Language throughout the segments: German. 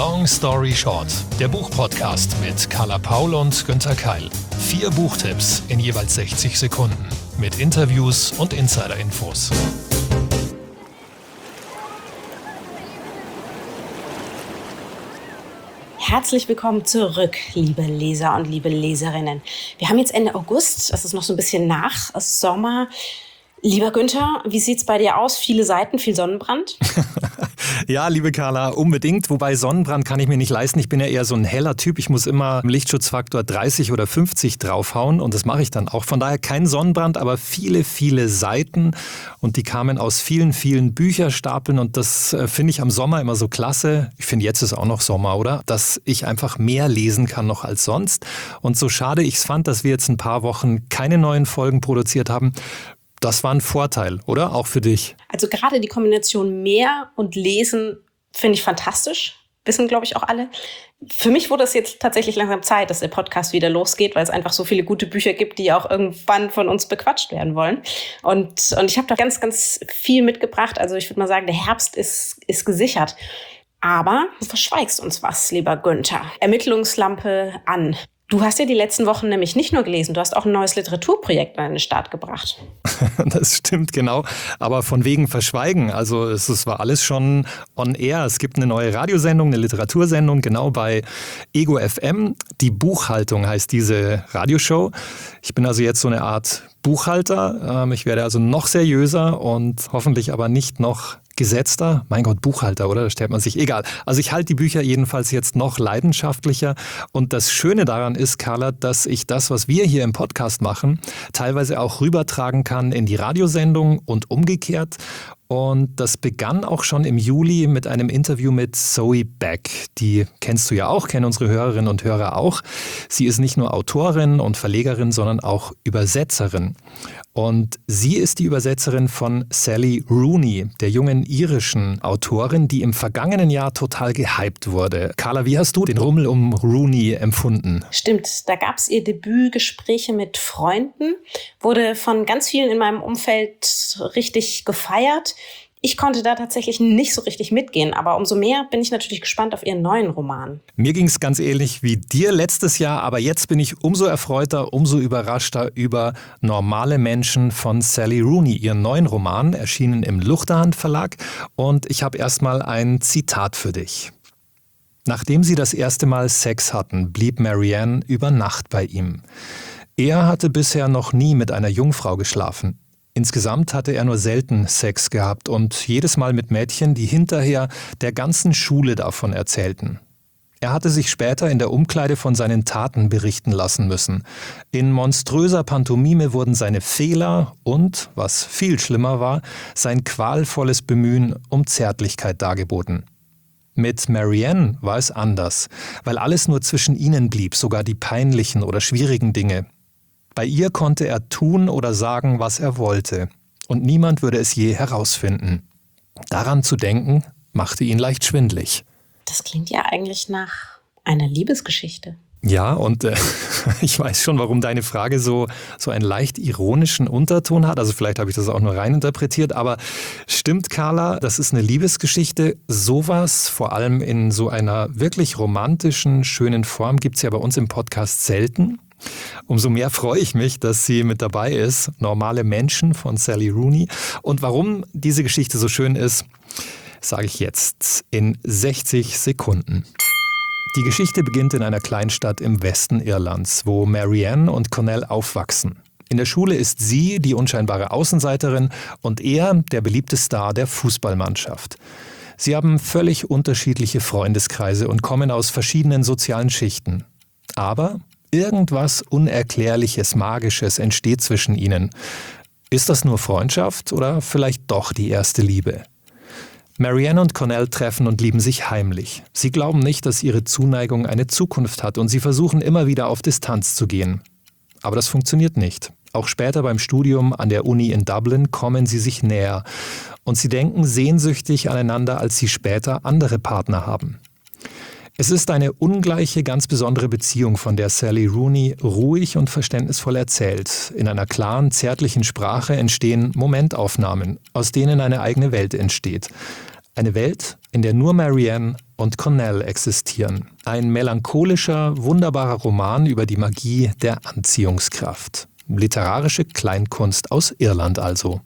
Long Story Short, der Buchpodcast mit Carla Paul und Günther Keil. 4 Buchtipps in jeweils 60 Sekunden mit Interviews und Insider-Infos. Herzlich willkommen zurück, liebe Leser und liebe Leserinnen. Wir haben jetzt Ende August, das ist noch so ein bisschen nach Sommer. Lieber Günther, wie sieht's bei dir aus? Viele Seiten, viel Sonnenbrand? Ja, liebe Carla, unbedingt. Wobei Sonnenbrand kann ich mir nicht leisten. Ich bin ja eher so ein heller Typ. Ich muss immer im Lichtschutzfaktor 30 oder 50 draufhauen und das mache ich dann auch. Von daher kein Sonnenbrand, aber viele, viele Seiten und die kamen aus vielen, vielen Bücherstapeln und das finde ich am Sommer immer so klasse. Ich finde, jetzt ist auch noch Sommer, oder? Dass ich einfach mehr lesen kann noch als sonst. Und so schade ich es fand, dass wir jetzt ein paar Wochen keine neuen Folgen produziert haben. Das war ein Vorteil, oder? Auch für dich. Also gerade die Kombination mehr und lesen finde ich fantastisch. Wissen, glaube ich, auch alle. Für mich wurde es jetzt tatsächlich langsam Zeit, dass der Podcast wieder losgeht, weil es einfach so viele gute Bücher gibt, die auch irgendwann von uns bequatscht werden wollen. Und ich habe da ganz, ganz viel mitgebracht. Also ich würde mal sagen, der Herbst ist gesichert. Aber du verschweigst uns was, lieber Günther. Ermittlungslampe an. Du hast ja die letzten Wochen nämlich nicht nur gelesen, du hast auch ein neues Literaturprojekt an den Start gebracht. Das stimmt, genau. Aber von wegen Verschweigen, also es war alles schon on air. Es gibt eine neue Radiosendung, eine Literatursendung, genau bei Ego FM. Die Buchhaltung heißt diese Radioshow. Ich bin also jetzt so eine Art Buchhalter. Ich werde also noch seriöser und hoffentlich aber nicht noch gesetzter. Mein Gott, Buchhalter, oder? Da stellt man sich. Egal. Also ich halte die Bücher jedenfalls jetzt noch leidenschaftlicher. Und das Schöne daran ist, Carla, dass ich das, was wir hier im Podcast machen, teilweise auch rübertragen kann in die Radiosendung und umgekehrt. Und das begann auch schon im Juli mit einem Interview mit Zoe Beck. Die kennst du ja auch, kennen unsere Hörerinnen und Hörer auch. Sie ist nicht nur Autorin und Verlegerin, sondern auch Übersetzerin. Und sie ist die Übersetzerin von Sally Rooney, der jungen irischen Autorin, die im vergangenen Jahr total gehypt wurde. Carla, wie hast du den Rummel um Rooney empfunden? Stimmt, da gab es ihr Debütgespräche mit Freunden, wurde von ganz vielen in meinem Umfeld richtig gefeiert. Ich konnte da tatsächlich nicht so richtig mitgehen, aber umso mehr bin ich natürlich gespannt auf ihren neuen Roman. Mir ging es ganz ähnlich wie dir letztes Jahr, aber jetzt bin ich umso erfreuter, umso überraschter über Normale Menschen von Sally Rooney, ihren neuen Roman, erschienen im Luchterhand Verlag. Und ich habe erstmal ein Zitat für dich. Nachdem sie das erste Mal Sex hatten, blieb Marianne über Nacht bei ihm. Er hatte bisher noch nie mit einer Jungfrau geschlafen. Insgesamt hatte er nur selten Sex gehabt und jedes Mal mit Mädchen, die hinterher der ganzen Schule davon erzählten. Er hatte sich später in der Umkleide von seinen Taten berichten lassen müssen. In monströser Pantomime wurden seine Fehler und, was viel schlimmer war, sein qualvolles Bemühen um Zärtlichkeit dargeboten. Mit Marianne war es anders, weil alles nur zwischen ihnen blieb, sogar die peinlichen oder schwierigen Dinge. Bei ihr konnte er tun oder sagen, was er wollte. Und niemand würde es je herausfinden. Daran zu denken, machte ihn leicht schwindlig. Das klingt ja eigentlich nach einer Liebesgeschichte. Ja, und ich weiß schon, warum deine Frage so einen leicht ironischen Unterton hat. Also vielleicht habe ich das auch nur reininterpretiert. Aber stimmt, Carla, das ist eine Liebesgeschichte. Sowas, vor allem in so einer wirklich romantischen, schönen Form, gibt es ja bei uns im Podcast selten. Umso mehr freue ich mich, dass sie mit dabei ist. Normale Menschen von Sally Rooney. Und warum diese Geschichte so schön ist, sage ich jetzt in 60 Sekunden. Die Geschichte beginnt in einer Kleinstadt im Westen Irlands, wo Marianne und Connell aufwachsen. In der Schule ist sie die unscheinbare Außenseiterin und er der beliebte Star der Fußballmannschaft. Sie haben völlig unterschiedliche Freundeskreise und kommen aus verschiedenen sozialen Schichten. Aber irgendwas Unerklärliches, Magisches entsteht zwischen ihnen. Ist das nur Freundschaft oder vielleicht doch die erste Liebe? Marianne und Connell treffen und lieben sich heimlich. Sie glauben nicht, dass ihre Zuneigung eine Zukunft hat und sie versuchen immer wieder auf Distanz zu gehen. Aber das funktioniert nicht. Auch später beim Studium an der Uni in Dublin kommen sie sich näher und sie denken sehnsüchtig aneinander, als sie später andere Partner haben. Es ist eine ungleiche, ganz besondere Beziehung, von der Sally Rooney ruhig und verständnisvoll erzählt. In einer klaren, zärtlichen Sprache entstehen Momentaufnahmen, aus denen eine eigene Welt entsteht. Eine Welt, in der nur Marianne und Cornell existieren. Ein melancholischer, wunderbarer Roman über die Magie der Anziehungskraft. Literarische Kleinkunst aus Irland also.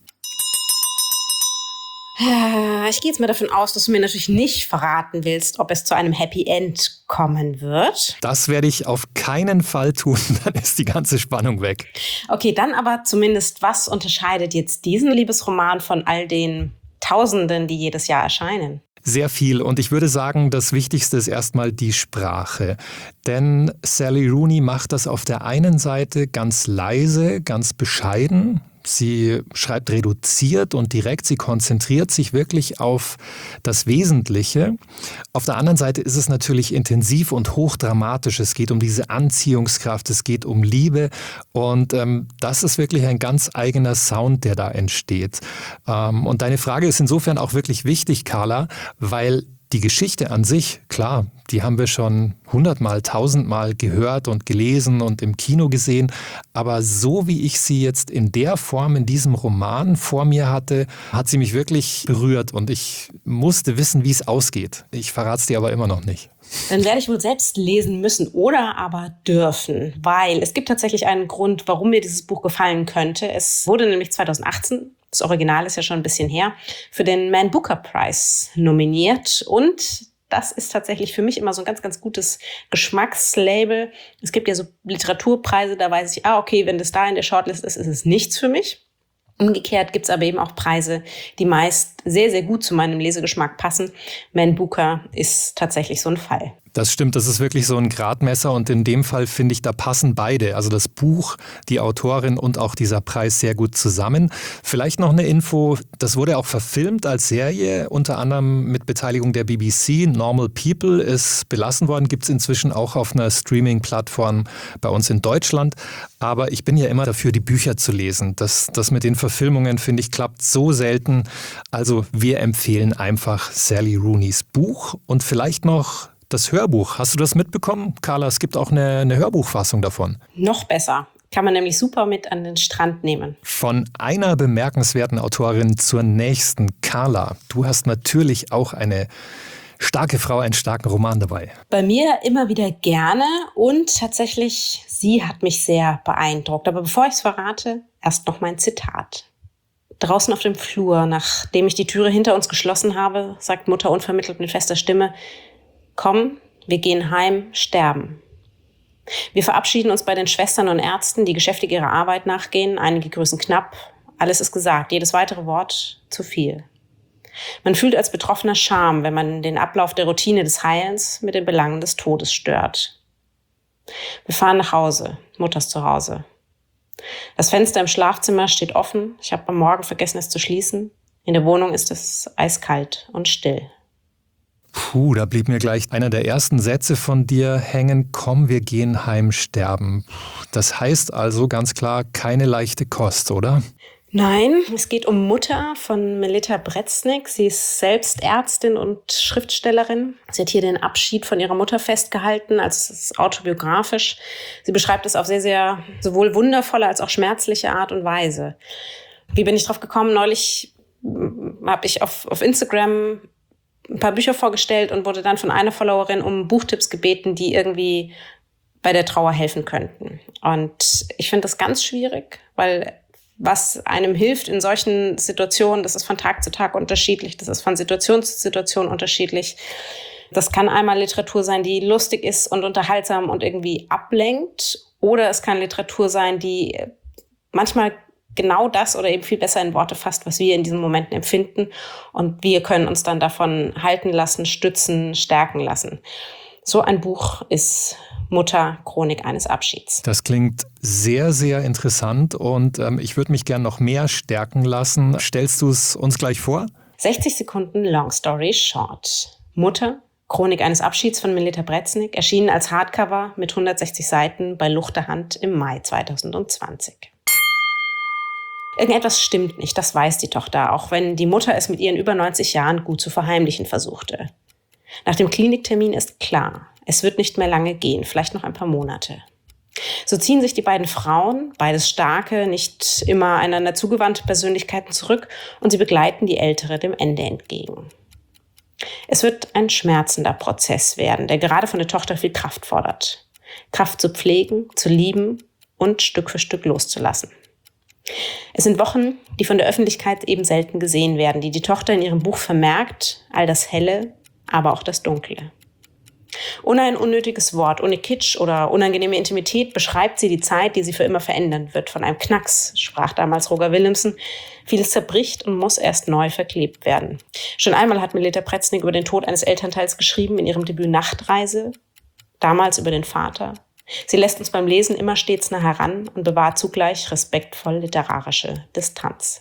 Ich gehe jetzt mal davon aus, dass du mir natürlich nicht verraten willst, ob es zu einem Happy End kommen wird. Das werde ich auf keinen Fall tun, dann ist die ganze Spannung weg. Okay, dann aber zumindest, was unterscheidet jetzt diesen Liebesroman von all den Tausenden, die jedes Jahr erscheinen? Sehr viel und ich würde sagen, das Wichtigste ist erstmal die Sprache. Denn Sally Rooney macht das auf der einen Seite ganz leise, ganz bescheiden. Sie schreibt reduziert und direkt, sie konzentriert sich wirklich auf das Wesentliche. Auf der anderen Seite ist es natürlich intensiv und hochdramatisch. Es geht um diese Anziehungskraft, es geht um Liebe und das ist wirklich ein ganz eigener Sound, der da entsteht. Und deine Frage ist insofern auch wirklich wichtig, Carla, weil die Geschichte an sich, klar, die haben wir schon 100-mal, 1000-mal gehört und gelesen und im Kino gesehen. Aber so wie ich sie jetzt in der Form in diesem Roman vor mir hatte, hat sie mich wirklich berührt und ich musste wissen, wie es ausgeht. Ich verrate es dir aber immer noch nicht. Dann werde ich wohl selbst lesen müssen oder aber dürfen, weil es gibt tatsächlich einen Grund, warum mir dieses Buch gefallen könnte. Es wurde nämlich 2018, das Original ist ja schon ein bisschen her, für den Man Booker Prize nominiert und das ist tatsächlich für mich immer so ein ganz, ganz gutes Geschmackslabel. Es gibt ja so Literaturpreise, da weiß ich, okay, wenn das da in der Shortlist ist, ist es nichts für mich. Umgekehrt gibt's aber eben auch Preise, die meist sehr, sehr gut zu meinem Lesegeschmack passen. Man Booker ist tatsächlich so ein Fall. Das stimmt, das ist wirklich so ein Gradmesser und in dem Fall finde ich, da passen beide. Also das Buch, die Autorin und auch dieser Preis sehr gut zusammen. Vielleicht noch eine Info, das wurde auch verfilmt als Serie, unter anderem mit Beteiligung der BBC. Normal People ist belassen worden, gibt es inzwischen auch auf einer Streaming-Plattform bei uns in Deutschland. Aber ich bin ja immer dafür, die Bücher zu lesen. Das mit den Verfilmungen, finde ich, klappt so selten. Also wir empfehlen einfach Sally Rooneys Buch und vielleicht noch das Hörbuch. Hast du das mitbekommen, Carla? Es gibt auch eine Hörbuchfassung davon. Noch besser. Kann man nämlich super mit an den Strand nehmen. Von einer bemerkenswerten Autorin zur nächsten. Carla, du hast natürlich auch eine starke Frau, einen starken Roman dabei. Bei mir immer wieder gerne und tatsächlich, sie hat mich sehr beeindruckt. Aber bevor ich es verrate, erst noch mein Zitat. Draußen auf dem Flur, nachdem ich die Türe hinter uns geschlossen habe, sagt Mutter unvermittelt mit fester Stimme: Komm, wir gehen heim, sterben. Wir verabschieden uns bei den Schwestern und Ärzten, die geschäftig ihrer Arbeit nachgehen. Einige grüßen knapp. Alles ist gesagt, jedes weitere Wort zu viel. Man fühlt als Betroffener Scham, wenn man den Ablauf der Routine des Heilens mit den Belangen des Todes stört. Wir fahren nach Hause, Mutters Zuhause. Das Fenster im Schlafzimmer steht offen. Ich habe am Morgen vergessen, es zu schließen. In der Wohnung ist es eiskalt und still. Puh, da blieb mir gleich einer der ersten Sätze von dir hängen. Komm, wir gehen heim, sterben. Das heißt also ganz klar keine leichte Kost, oder? Nein, es geht um Mutter von Melita Breznik. Sie ist selbst Ärztin und Schriftstellerin. Sie hat hier den Abschied von ihrer Mutter festgehalten, also es ist autobiografisch. Sie beschreibt es auf sehr, sehr sowohl wundervolle als auch schmerzliche Art und Weise. Wie bin ich drauf gekommen? Neulich habe ich auf Instagram ein paar Bücher vorgestellt und wurde dann von einer Followerin um Buchtipps gebeten, die irgendwie bei der Trauer helfen könnten. Und ich finde das ganz schwierig, weil was einem hilft in solchen Situationen, das ist von Tag zu Tag unterschiedlich, das ist von Situation zu Situation unterschiedlich. Das kann einmal Literatur sein, die lustig ist und unterhaltsam und irgendwie ablenkt, oder es kann Literatur sein, die manchmal genau das oder eben viel besser in Worte fasst, was wir in diesen Momenten empfinden. Und wir können uns dann davon halten lassen, stützen, stärken lassen. So ein Buch ist Mutter, Chronik eines Abschieds. Das klingt sehr, sehr interessant und ich würde mich gern noch mehr stärken lassen. Stellst du es uns gleich vor? 60 Sekunden Long Story Short. Mutter, Chronik eines Abschieds von Melita Breznik, erschienen als Hardcover mit 160 Seiten bei Luchterhand im Mai 2020. Irgendetwas stimmt nicht, das weiß die Tochter, auch wenn die Mutter es mit ihren über 90 Jahren gut zu verheimlichen versuchte. Nach dem Kliniktermin ist klar, es wird nicht mehr lange gehen, vielleicht noch ein paar Monate. So ziehen sich die beiden Frauen, beides starke, nicht immer einander zugewandte Persönlichkeiten zurück und sie begleiten die Ältere dem Ende entgegen. Es wird ein schmerzender Prozess werden, der gerade von der Tochter viel Kraft fordert. Kraft zu pflegen, zu lieben und Stück für Stück loszulassen. Es sind Wochen, die von der Öffentlichkeit eben selten gesehen werden, die Tochter in ihrem Buch vermerkt, all das Helle, aber auch das Dunkle. Ohne ein unnötiges Wort, ohne Kitsch oder unangenehme Intimität beschreibt sie die Zeit, die sie für immer verändern wird. Von einem Knacks, sprach damals Roger Willemsen. Vieles zerbricht und muss erst neu verklebt werden. Schon einmal hat Melita Pretznik über den Tod eines Elternteils geschrieben in ihrem Debüt Nachtreise, damals über den Vater. Sie lässt uns beim Lesen immer stets nah heran und bewahrt zugleich respektvoll literarische Distanz.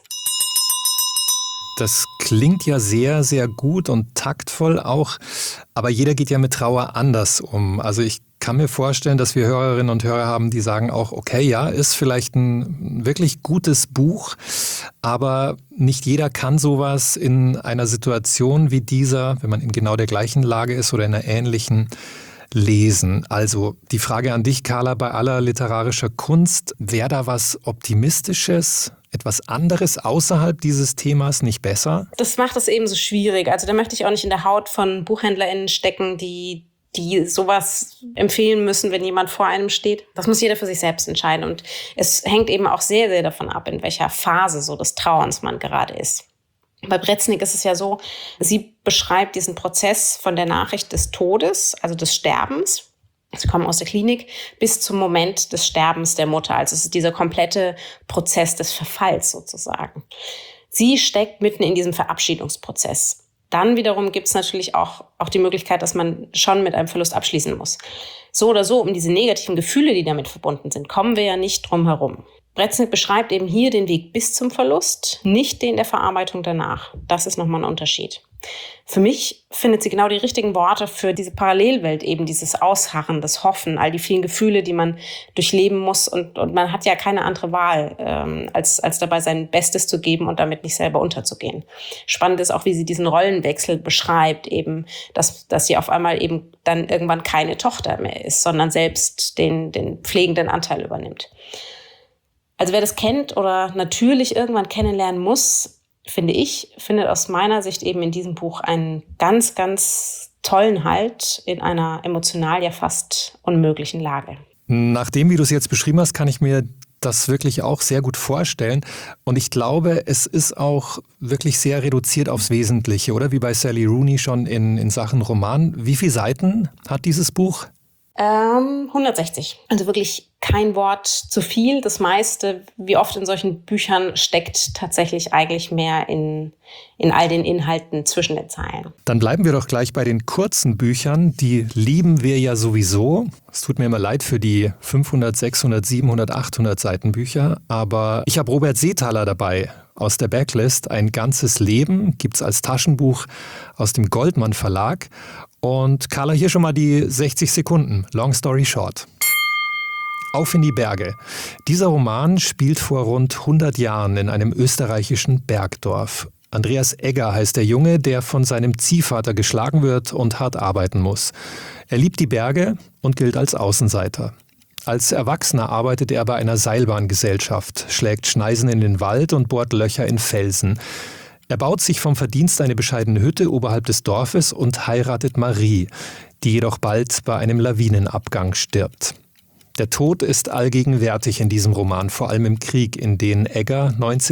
Das klingt ja sehr, sehr gut und taktvoll auch, aber jeder geht ja mit Trauer anders um. Also ich kann mir vorstellen, dass wir Hörerinnen und Hörer haben, die sagen auch, okay, ja, ist vielleicht ein wirklich gutes Buch, aber nicht jeder kann sowas in einer Situation wie dieser, wenn man in genau der gleichen Lage ist oder in einer ähnlichen, lesen. Also die Frage an dich, Carla, bei aller literarischer Kunst, wäre da was Optimistisches, etwas anderes außerhalb dieses Themas nicht besser? Das macht es eben so schwierig. Also da möchte ich auch nicht in der Haut von BuchhändlerInnen stecken, die sowas empfehlen müssen, wenn jemand vor einem steht. Das muss jeder für sich selbst entscheiden. Und es hängt eben auch sehr, sehr davon ab, in welcher Phase so des Trauerns man gerade ist. Bei Pretznik ist es ja so, sie beschreibt diesen Prozess von der Nachricht des Todes, also des Sterbens. Sie kommen aus der Klinik bis zum Moment des Sterbens der Mutter. Also es ist dieser komplette Prozess des Verfalls sozusagen. Sie steckt mitten in diesem Verabschiedungsprozess. Dann wiederum gibt es natürlich auch die Möglichkeit, dass man schon mit einem Verlust abschließen muss. So oder so, um diese negativen Gefühle, die damit verbunden sind, kommen wir ja nicht drum herum. Pretznik beschreibt eben hier den Weg bis zum Verlust, nicht den der Verarbeitung danach. Das ist nochmal ein Unterschied. Für mich findet sie genau die richtigen Worte für diese Parallelwelt, eben dieses Ausharren, das Hoffen, all die vielen Gefühle, die man durchleben muss. Und man hat ja keine andere Wahl, als dabei sein Bestes zu geben und damit nicht selber unterzugehen. Spannend ist auch, wie sie diesen Rollenwechsel beschreibt, eben, dass sie auf einmal eben dann irgendwann keine Tochter mehr ist, sondern selbst den pflegenden Anteil übernimmt. Also wer das kennt oder natürlich irgendwann kennenlernen muss, findet aus meiner Sicht eben in diesem Buch einen ganz, ganz tollen Halt in einer emotional ja fast unmöglichen Lage. Nach dem, wie du es jetzt beschrieben hast, kann ich mir das wirklich auch sehr gut vorstellen. Und ich glaube, es ist auch wirklich sehr reduziert aufs Wesentliche, oder? Wie bei Sally Rooney schon in Sachen Roman. Wie viele Seiten hat dieses Buch? 160. Also wirklich kein Wort zu viel. Das meiste, wie oft in solchen Büchern, steckt tatsächlich eigentlich mehr in all den Inhalten zwischen den Zeilen. Dann bleiben wir doch gleich bei den kurzen Büchern. Die lieben wir ja sowieso. Es tut mir immer leid für die 500, 600, 700, 800 Seiten Bücher. Aber ich habe Robert Seethaler dabei. Aus der Backlist Ein ganzes Leben gibt's als Taschenbuch aus dem Goldmann Verlag. Und Carla, hier schon mal die 60 Sekunden. Long story short. Auf in die Berge. Dieser Roman spielt vor rund 100 Jahren in einem österreichischen Bergdorf. Andreas Egger heißt der Junge, der von seinem Ziehvater geschlagen wird und hart arbeiten muss. Er liebt die Berge und gilt als Außenseiter. Als Erwachsener arbeitet er bei einer Seilbahngesellschaft, schlägt Schneisen in den Wald und bohrt Löcher in Felsen. Er baut sich vom Verdienst eine bescheidene Hütte oberhalb des Dorfes und heiratet Marie, die jedoch bald bei einem Lawinenabgang stirbt. Der Tod ist allgegenwärtig in diesem Roman, vor allem im Krieg, in den Egger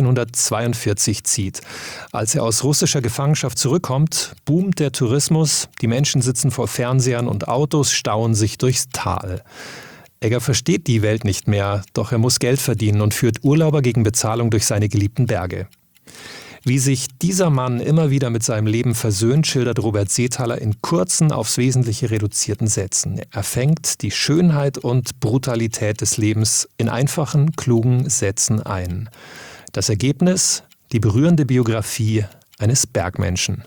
1942 zieht. Als er aus russischer Gefangenschaft zurückkommt, boomt der Tourismus, die Menschen sitzen vor Fernsehern und Autos stauen sich durchs Tal. Egger versteht die Welt nicht mehr, doch er muss Geld verdienen und führt Urlauber gegen Bezahlung durch seine geliebten Berge. Wie sich dieser Mann immer wieder mit seinem Leben versöhnt, schildert Robert Seethaler in kurzen, aufs Wesentliche reduzierten Sätzen. Er fängt die Schönheit und Brutalität des Lebens in einfachen, klugen Sätzen ein. Das Ergebnis: die berührende Biografie eines Bergmenschen.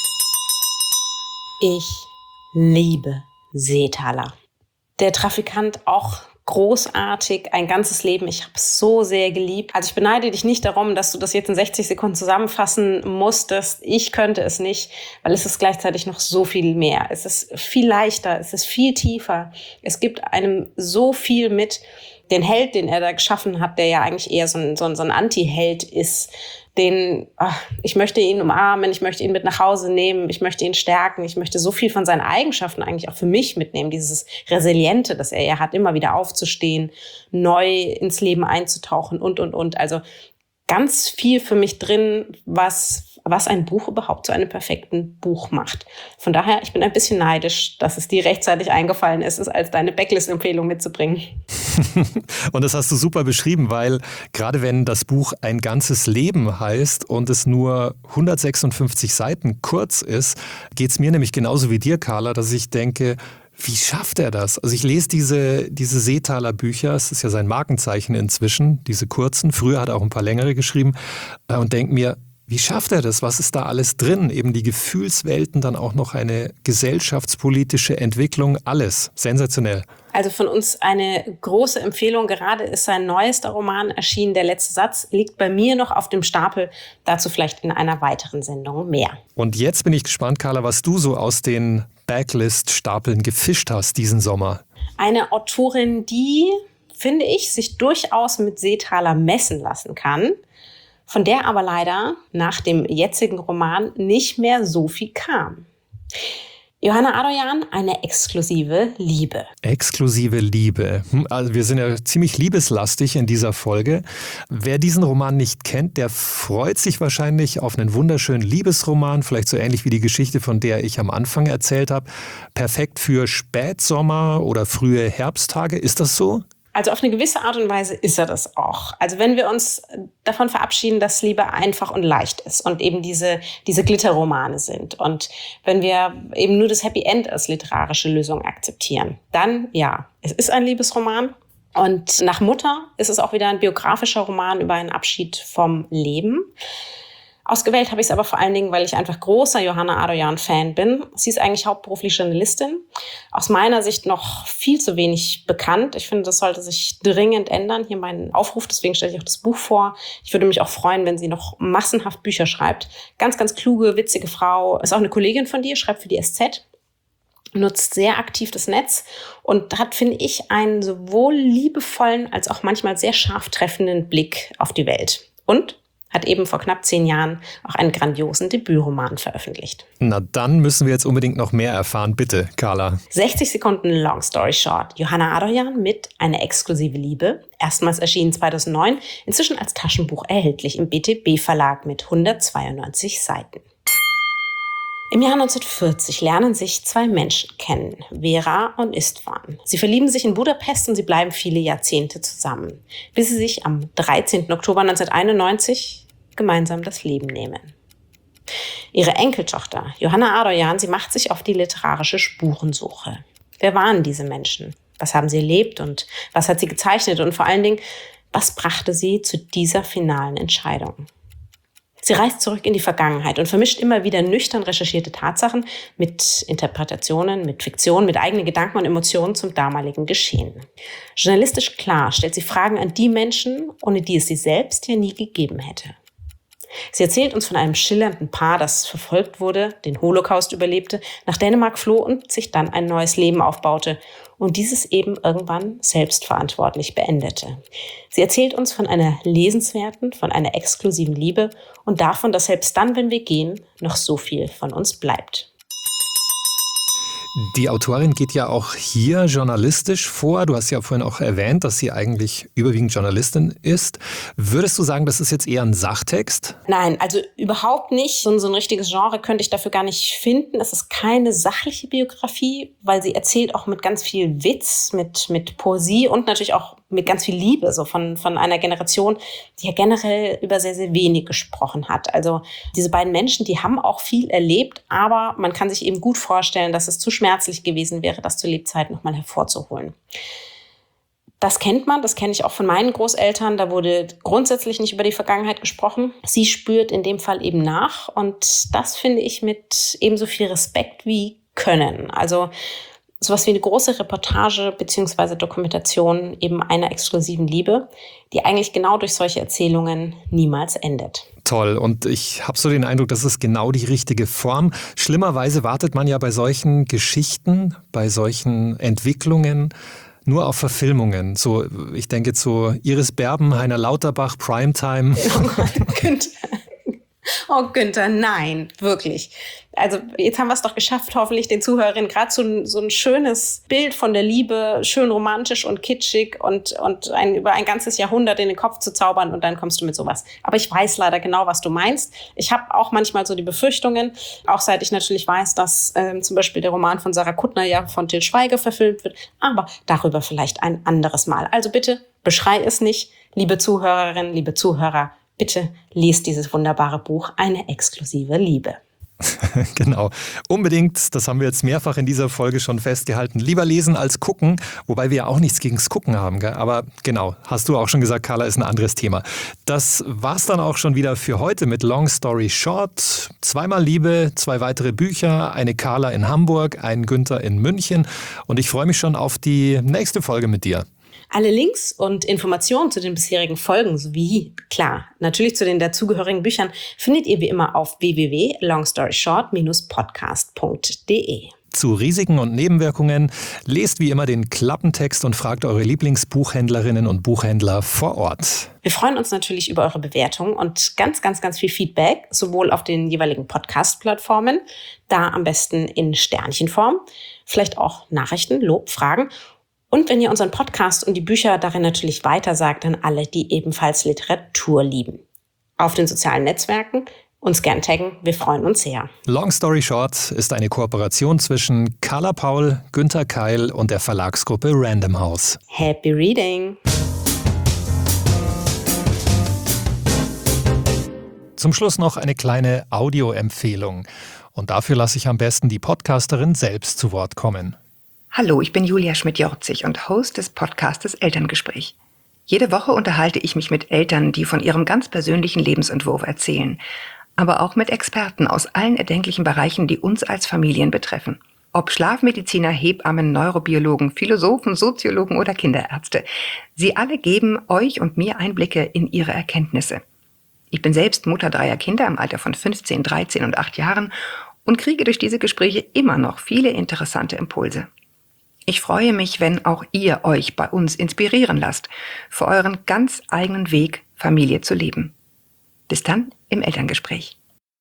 Ich liebe Seethaler. Der Trafikant auch großartig, ein ganzes Leben. Ich habe es so sehr geliebt. Also ich beneide dich nicht darum, dass du das jetzt in 60 Sekunden zusammenfassen musstest. Ich könnte es nicht, weil es ist gleichzeitig noch so viel mehr. Es ist viel leichter, es ist viel tiefer. Es gibt einem so viel mit. Den Held, den er da geschaffen hat, der ja eigentlich eher so ein Anti-Held ist, ich möchte ihn umarmen, ich möchte ihn mit nach Hause nehmen, ich möchte ihn stärken, ich möchte so viel von seinen Eigenschaften eigentlich auch für mich mitnehmen, dieses Resiliente, das er ja hat, immer wieder aufzustehen, neu ins Leben einzutauchen und. Also ganz viel für mich drin, was ein Buch überhaupt zu einem perfekten Buch macht. Von daher, ich bin ein bisschen neidisch, dass es dir rechtzeitig eingefallen ist, es als deine Backlist-Empfehlung mitzubringen. Und das hast du super beschrieben, weil gerade wenn das Buch Ein ganzes Leben heißt und es nur 156 Seiten kurz ist, geht es mir nämlich genauso wie dir, Carla, dass ich denke, wie schafft er das? Also ich lese diese Seethaler Bücher, es ist ja sein Markenzeichen inzwischen, diese kurzen, früher hat er auch ein paar längere geschrieben und denke mir, wie schafft er das? Was ist da alles drin? Eben die Gefühlswelten, dann auch noch eine gesellschaftspolitische Entwicklung, alles sensationell. Also von uns eine große Empfehlung. Gerade ist sein neuester Roman erschienen. Der letzte Satz liegt bei mir noch auf dem Stapel. Dazu vielleicht in einer weiteren Sendung mehr. Und jetzt bin ich gespannt, Carla, was du so aus den Backlist-Stapeln gefischt hast diesen Sommer. Eine Autorin, die, finde ich, sich durchaus mit Seethaler messen lassen kann, von der aber leider nach dem jetzigen Roman nicht mehr so viel kam. Johanna Adoyan, eine exklusive Liebe. Exklusive Liebe. Also wir sind ja ziemlich liebeslastig in dieser Folge. Wer diesen Roman nicht kennt, der freut sich wahrscheinlich auf einen wunderschönen Liebesroman, vielleicht so ähnlich wie die Geschichte, von der ich am Anfang erzählt habe. Perfekt für Spätsommer oder frühe Herbsttage. Ist das so? Also auf eine gewisse Art und Weise ist er das auch. Also wenn wir uns davon verabschieden, dass Liebe einfach und leicht ist und eben diese Glitterromane sind und wenn wir eben nur das Happy End als literarische Lösung akzeptieren, dann ja, es ist ein Liebesroman. Und nach Mutter ist es auch wieder ein biografischer Roman über einen Abschied vom Leben. Ausgewählt habe ich es aber vor allen Dingen, weil ich einfach großer Johanna Adoyan-Fan bin. Sie ist eigentlich hauptberuflich Journalistin. Aus meiner Sicht noch viel zu wenig bekannt. Ich finde, das sollte sich dringend ändern. Hier mein Aufruf, deswegen stelle ich auch das Buch vor. Ich würde mich auch freuen, wenn sie noch massenhaft Bücher schreibt. Ganz, ganz kluge, witzige Frau. Ist auch eine Kollegin von dir, schreibt für die SZ. Nutzt sehr aktiv das Netz und hat, finde ich, einen sowohl liebevollen als auch manchmal sehr scharf treffenden Blick auf die Welt. Und hat eben vor knapp 10 Jahren auch einen grandiosen Debütroman veröffentlicht. Na, dann müssen wir jetzt unbedingt noch mehr erfahren. Bitte, Carla. 60 Sekunden Long Story Short. Johanna Adoyan mit Eine exklusive Liebe. Erstmals erschienen 2009, inzwischen als Taschenbuch erhältlich im BTB-Verlag mit 192 Seiten. Im Jahr 1940 lernen sich 2 Menschen kennen, Vera und Istvan. Sie verlieben sich in Budapest und sie bleiben viele Jahrzehnte zusammen, bis sie sich am 13. Oktober 1991 gemeinsam das Leben nehmen. Ihre Enkeltochter, Johanna Adoyan, sie macht sich auf die literarische Spurensuche. Wer waren diese Menschen? Was haben sie erlebt und was hat sie gezeichnet? Und vor allen Dingen, was brachte sie zu dieser finalen Entscheidung? Sie reist zurück in die Vergangenheit und vermischt immer wieder nüchtern recherchierte Tatsachen mit Interpretationen, mit Fiktion, mit eigenen Gedanken und Emotionen zum damaligen Geschehen. Journalistisch klar stellt sie Fragen an die Menschen, ohne die es sie selbst ja nie gegeben hätte. Sie erzählt uns von einem schillernden Paar, das verfolgt wurde, den Holocaust überlebte, nach Dänemark floh und sich dann ein neues Leben aufbaute und dieses eben irgendwann selbstverantwortlich beendete. Sie erzählt uns von einer lesenswerten, von einer exklusiven Liebe und davon, dass selbst dann, wenn wir gehen, noch so viel von uns bleibt. Die Autorin geht ja auch hier journalistisch vor. Du hast ja vorhin auch erwähnt, dass sie eigentlich überwiegend Journalistin ist. Würdest du sagen, das ist jetzt eher ein Sachtext? Nein, also überhaupt nicht. So ein richtiges Genre könnte ich dafür gar nicht finden. Es ist keine sachliche Biografie, weil sie erzählt auch mit ganz viel Witz, mit Poesie und natürlich auch mit ganz viel Liebe, so von einer Generation, die ja generell über sehr, sehr wenig gesprochen hat. Also diese beiden Menschen, die haben auch viel erlebt, aber man kann sich eben gut vorstellen, dass es zu schmerzlich gewesen wäre, das zur Lebzeit nochmal hervorzuholen. Das kennt man, das kenne ich auch von meinen Großeltern. Da wurde grundsätzlich nicht über die Vergangenheit gesprochen. Sie spürt in dem Fall eben nach und das finde ich mit ebenso viel Respekt wie Können. Also sowas wie eine große Reportage bzw. Dokumentation eben einer exklusiven Liebe, die eigentlich genau durch solche Erzählungen niemals endet. Toll. Und ich habe so den Eindruck, das ist genau die richtige Form. Schlimmerweise wartet man ja bei solchen Geschichten, bei solchen Entwicklungen nur auf Verfilmungen. So, ich denke jetzt so Iris Berben, Heiner Lauterbach, Primetime. Oh, Günther, nein, wirklich. Also jetzt haben wir es doch geschafft, hoffentlich den Zuhörerinnen gerade so ein schönes Bild von der Liebe, schön romantisch und kitschig und über ein ganzes Jahrhundert in den Kopf zu zaubern und dann kommst du mit sowas. Aber ich weiß leider genau, was du meinst. Ich habe auch manchmal so die Befürchtungen, auch seit ich natürlich weiß, dass zum Beispiel der Roman von Sarah Kuttner ja von Til Schweiger verfilmt wird, aber darüber vielleicht ein anderes Mal. Also bitte, beschrei es nicht, liebe Zuhörerinnen, liebe Zuhörer, bitte lest dieses wunderbare Buch Eine exklusive Liebe. Genau, unbedingt, das haben wir jetzt mehrfach in dieser Folge schon festgehalten. Lieber lesen als gucken, wobei wir ja auch nichts gegens Gucken haben, gell? Aber genau, hast du auch schon gesagt, Carla, ist ein anderes Thema. Das war's dann auch schon wieder für heute mit Long Story Short. 2-mal Liebe, 2 weitere Bücher, eine Carla in Hamburg, ein Günther in München und ich freue mich schon auf die nächste Folge mit dir. Alle Links und Informationen zu den bisherigen Folgen sowie, klar, natürlich zu den dazugehörigen Büchern findet ihr wie immer auf www.longstoryshort-podcast.de. Zu Risiken und Nebenwirkungen lest wie immer den Klappentext und fragt eure Lieblingsbuchhändlerinnen und Buchhändler vor Ort. Wir freuen uns natürlich über eure Bewertungen und ganz, ganz, ganz viel Feedback, sowohl auf den jeweiligen Podcast-Plattformen, da am besten in Sternchenform, vielleicht auch Nachrichten, Lob, Fragen. Und wenn ihr unseren Podcast und die Bücher darin natürlich weitersagt an alle, die ebenfalls Literatur lieben. Auf den sozialen Netzwerken uns gern taggen, wir freuen uns sehr. Long Story Short ist eine Kooperation zwischen Carla Paul, Günther Keil und der Verlagsgruppe Random House. Happy Reading! Zum Schluss noch eine kleine Audioempfehlung. Und dafür lasse ich am besten die Podcasterin selbst zu Wort kommen. Hallo, ich bin Julia Schmidt-Jorzig und Host des Podcastes Elterngespräch. Jede Woche unterhalte ich mich mit Eltern, die von ihrem ganz persönlichen Lebensentwurf erzählen, aber auch mit Experten aus allen erdenklichen Bereichen, die uns als Familien betreffen. Ob Schlafmediziner, Hebammen, Neurobiologen, Philosophen, Soziologen oder Kinderärzte. Sie alle geben euch und mir Einblicke in ihre Erkenntnisse. Ich bin selbst Mutter 3 Kinder im Alter von 15, 13 und 8 Jahren und kriege durch diese Gespräche immer noch viele interessante Impulse. Ich freue mich, wenn auch ihr euch bei uns inspirieren lasst, für euren ganz eigenen Weg, Familie zu leben. Bis dann im Elterngespräch.